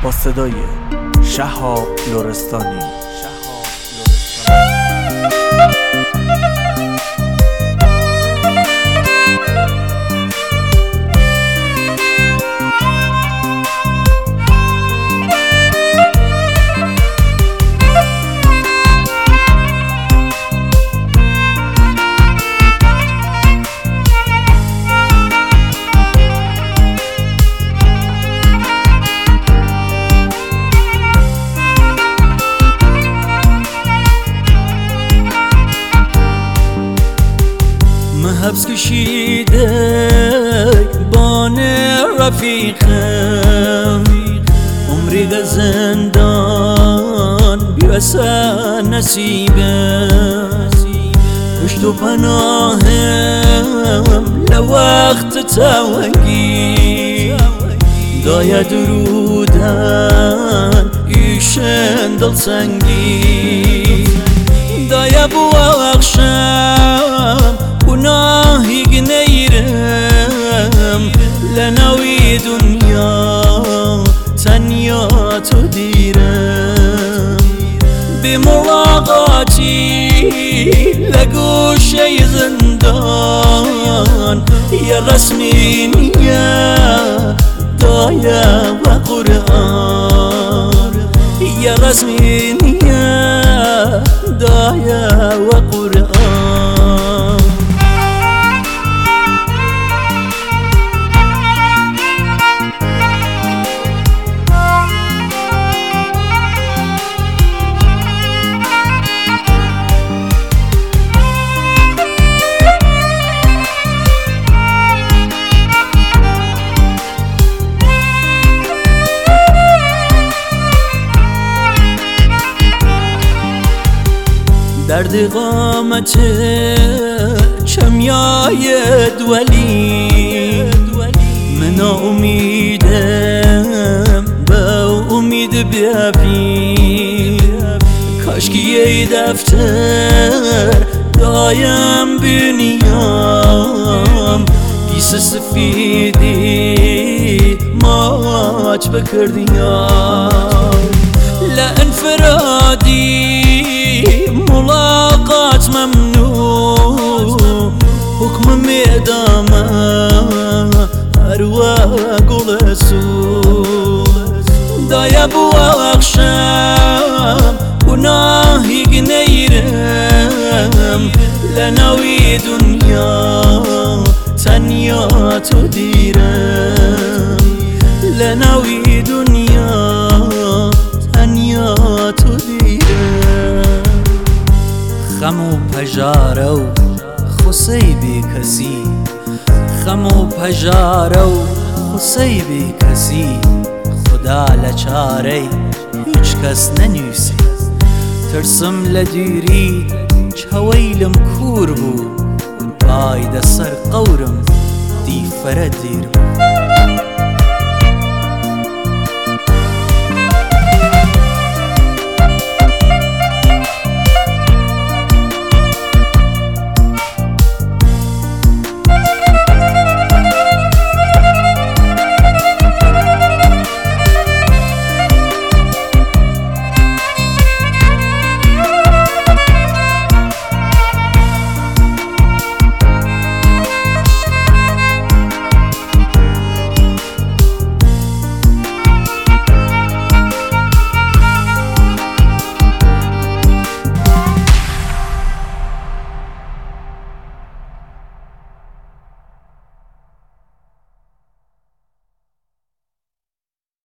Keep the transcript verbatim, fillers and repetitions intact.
با صدای شهاب لرستانی. حبس کشیده بان رفیقم، عمری در زندان بیوسه نصیبم، پشت و پناهم لوقت تاوگی دای درودن ایشن دل سنگی دای بوخشم گناهی گنیرم لناوی دنیا تنیا تو دیرم بملاقاتی لگوشه زندان یا رسمی نیا دایا و قرآن یا رسمی نیا دایا و قرآن. درد قامت چمیاید ولی من امیدم با امید بیابی کاشکی یه دفتر دایم بینیام گیس سفیدی ماچ بکردیام لانفرادی ملاقات ممنوع حكم ميدامه أروى قول سوء دايا بوخشم گناهی گنیرم لناوی دنیا تنیا تو دیرم لناوی دنیا تنیا تو دیرم خم و پژاره و خوسی بی کسی خم و پژاره و خوسی بی کسی خدا لچاره هیچ کس ننویسی ترسم لدیری چویلم کور بو پای ده سر قورم دی فرد دیر